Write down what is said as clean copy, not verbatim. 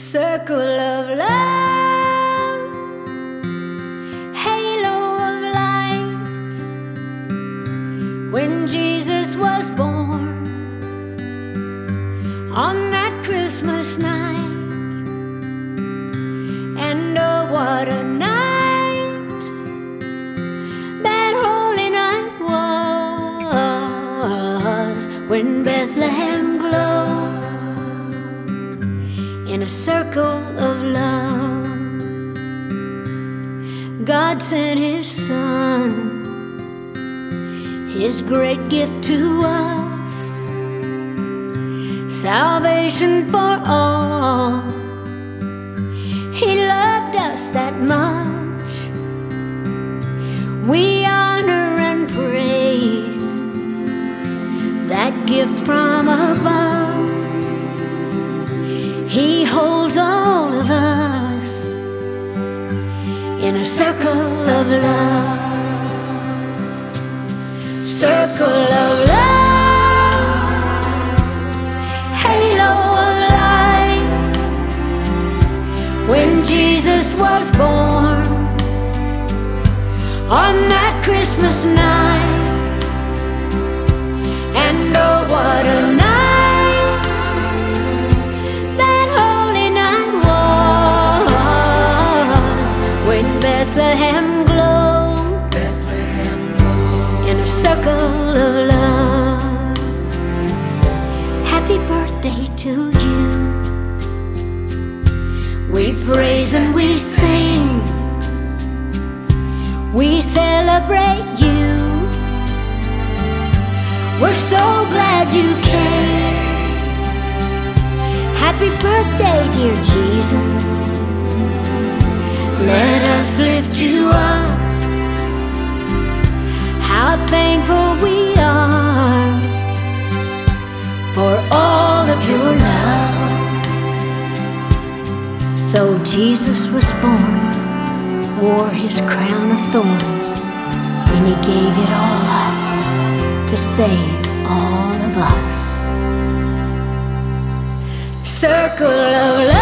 Circle of love, halo of light. When Jesus was born on that Christmas night, and oh, what a night that holy night was, when Bethlehem glowed in a circle of love. God sent His Son, His great gift to us, salvation for all. He loved us that much. We honor and praise that gift from above. He holds all of us in a circle of love. Circle of love, halo of light. When Jesus was born on that Christmas night, and oh, what a night Bethlehem glowed in a circle of love. Happy birthday to you. We praise and we sing, we celebrate you. We're so glad you came. Happy birthday, dear Jesus. Let us lift you up. How thankful we are for all of your love. So Jesus was born, wore His crown of thorns, and He gave it all up to save all of us. Circle of love.